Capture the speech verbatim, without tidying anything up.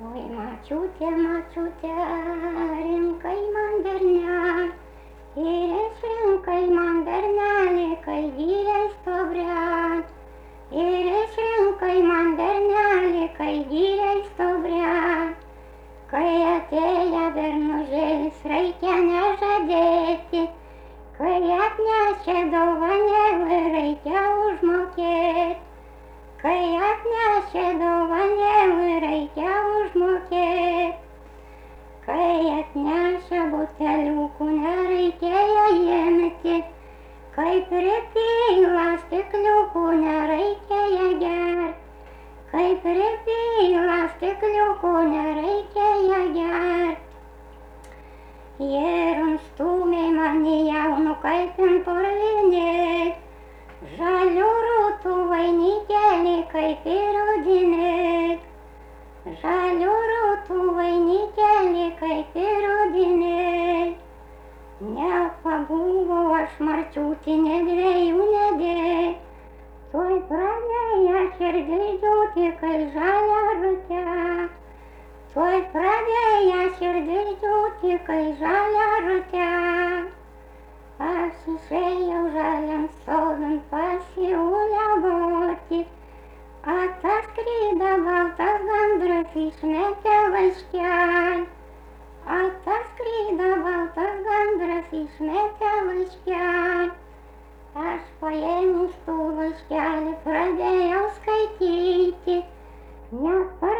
Oi močiute, močiute, rinkai man bernelį, ir išrinkai man bernelį, kai vyrais pabręs. Ir išrinkai man bernelį, kai vyrais pabręs. Kai atėjo bernužėlis, reikia nežadėti, kai atnešė dovanėlį, reikia užmokėti. Kai atnešė dovanėlį, reikia užmokėti. Kai atnešė buteliukų, nereikėjo imti. Kai pripila stikliukų, nereikėjo gerti. Kai pripila stikliukų, nereikėjo gerti. Ir stūmė mane jaunu kaip in purvini, žalių rūtų vainikėlį kaip ir rudini. Žalių rūtų vainikėlį kaip ir rudini. Nepabuvau aš marčiūtinė dviejų nedė, tuoj pradėjo širdis džiūti, kai žalia rūte. Tuoj pradėjo širdis džiūti, kai žalia rūte. Aš išėjau žaliam sodon pasiuliavoti, ataskrido baltas gandras išmetė laiškelį. Ataskrido baltas gandras išmetė laiškelį. Aš paėmus tų laiškelį pradėjau skaityti, net